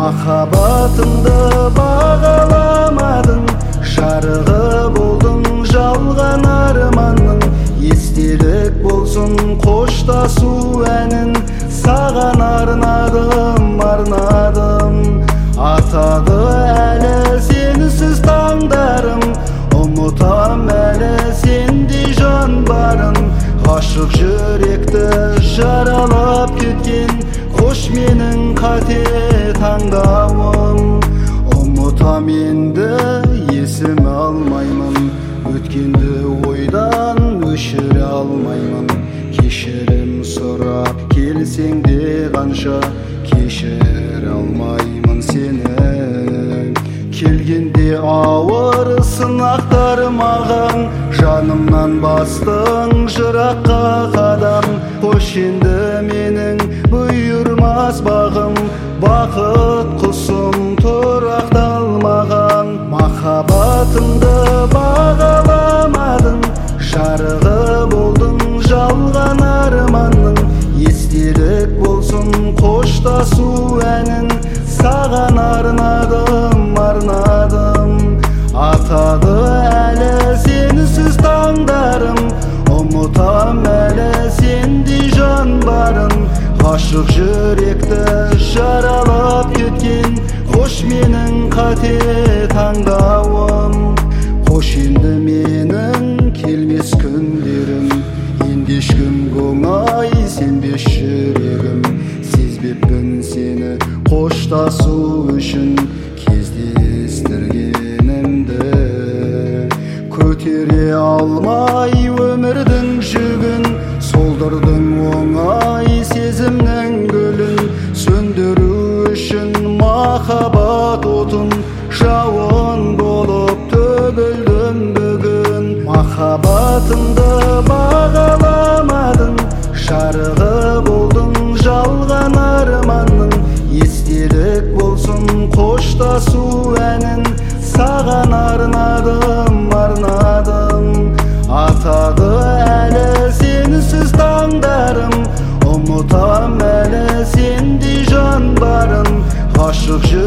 Махаббатымды бағаламадың, жарығы болдың жалған арманның. Естелік болсын қоштасу әнін, саған арнадым. Атады әлі сенсіз таңдарым, ұмытам әлі сенде жан барын. Ғашық жүректі жаралап кеткен, қош менің қате таңдауым. Ұмытам енді есіме алмаймын, өткенді ойдан өшіре алмаймын. Кешірім сұрап келсең де қанша, кешіре алмаймын сені. Келгенде ауыр сынақтар маған, жанымнан бастың жыраққа қадам. Қош енді менің бұйырмас бағым, бақыт құсым тұрақталмаған. Махаббатымды бағаламадың, жарығы болдың жалған арманның. Естелік болсын қоштасу әнін, саған арнадым. Атады әлі сенсіз таңдарым, ұмытам әлі сенде жан барын. Ғашық жүректі жаралап кеткен, қош менің қате таңдауым. Қош енді менің келмес күндерім, енді ешкім оңай сенбес жүрегім. Сезбеппін сені қоштасу үшін, кездестіргенімді. Көтере алмай өмірдің жүгін, солдырдың оңай сезімнің гүлін. Сөндіру үшін махаббат отын, жауын болып төгілдім бүгін. Махаббатымды бағаламадың, жарығы болдың жалған арманның. Естелік болсын қоштасу әнін, саған арнадым. Атады әлі сенсіз таңдарым, ұмытам әлі сенде жан барын. Ғашық